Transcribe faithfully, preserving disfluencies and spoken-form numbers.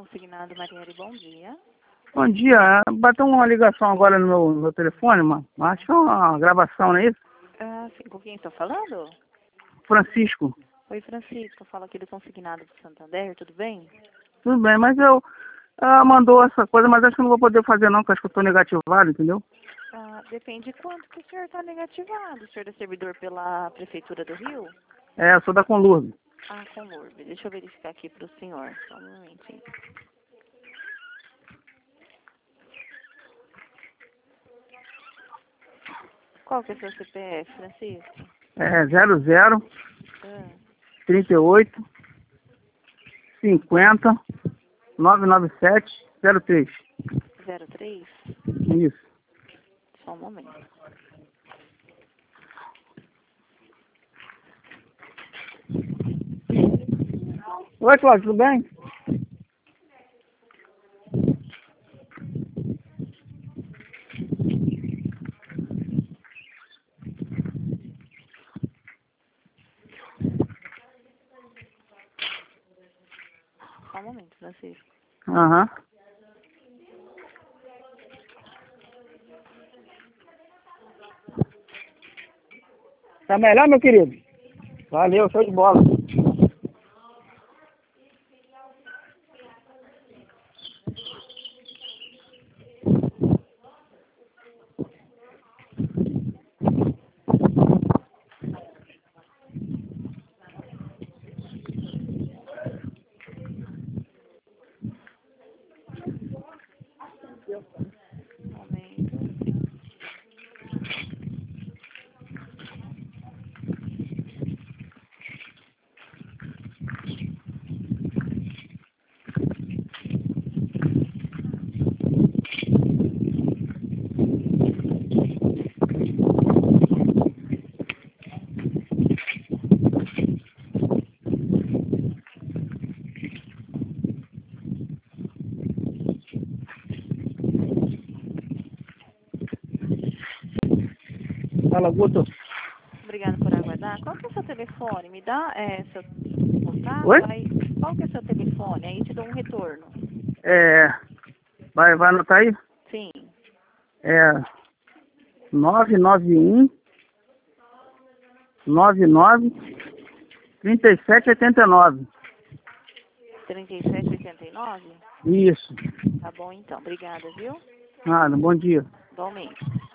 Consignado Marielle, bom dia. Bom dia, bateu uma ligação agora no meu, no meu telefone, mano. Acho que é uma gravação, não é isso? Ah, sim, com quem estou falando? Francisco. Oi, Francisco, falo aqui do Consignado de Santander, tudo bem? Tudo bem, mas eu... Ela mandou essa coisa, mas acho que eu não vou poder fazer não, porque acho que eu tô negativado, entendeu? Ah, depende de quanto que o senhor está negativado. O senhor é servidor pela Prefeitura do Rio? É, eu sou da Conlurb. Ah, com Lourdes. Deixa eu verificar aqui para o senhor. Só um momentinho. Qual que é o seu C P F, Francisco? É zero zero, Ah, trinta e oito, cinquenta, nove nove sete, zero três. zero três? Isso. Só um momento. Oi, Cláudio, tudo bem? Só um momento, Francisco. Aham. Tá melhor, meu querido? Valeu, show de bola. Um momento. Fala, Guto. Obrigada por aguardar. Qual que é o seu telefone? Me dá é, seu contato? Oi? Aí, qual que é o seu telefone? Aí eu te dou um retorno. É... Vai, vai anotar aí? Sim. É... nove nove um, nove nove, trinta e sete, oitenta e nove. trinta e sete oitenta e nove? Isso. Tá bom então. Obrigada, viu? Nada, bom dia. Igualmente.